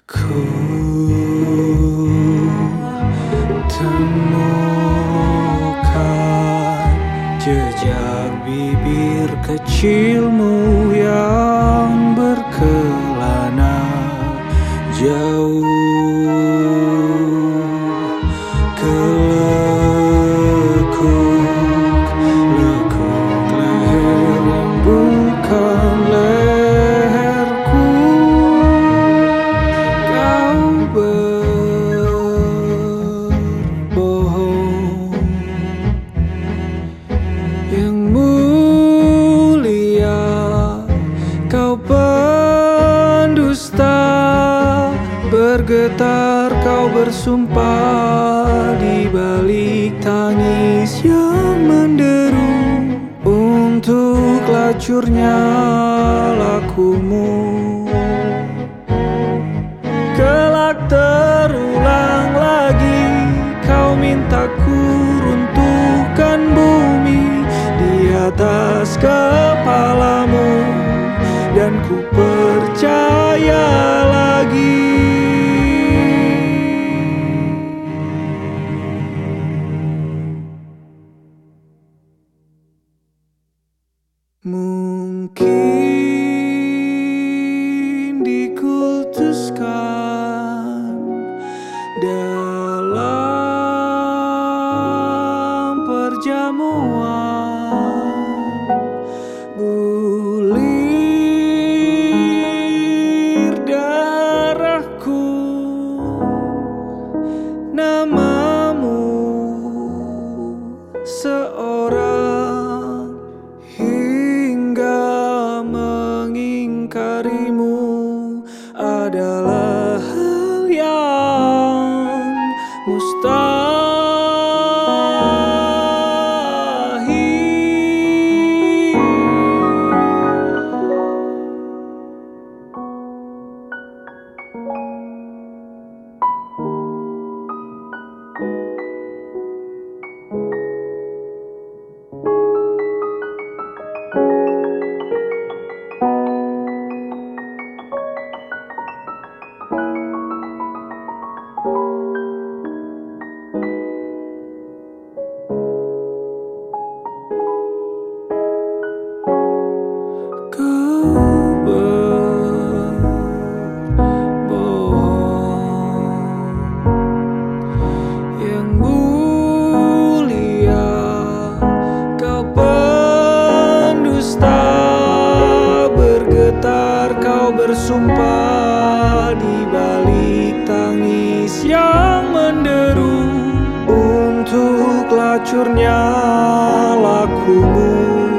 Ku temukan jejak bibir kecilmu yang berkelana jauh ke lekuk leher yang bukan leherku. Kau berbohong yang mulia, kau pendusta. Bergetar kau bersumpah di balik tangis yang menderu untuk lacurnya lakumu. Kelak terulang lagi, kau mintaku runtuhkan bumi di atas kepalamu, dan ku percaya lagi. Mungkin dikultuskan dalam perjamuan, bulir darahku, namamu seorang, hingga mengingkarimu adalah hal yang mustahil. Kau bersumpah di balik tangis yang menderu untuk lacurnya lakumu.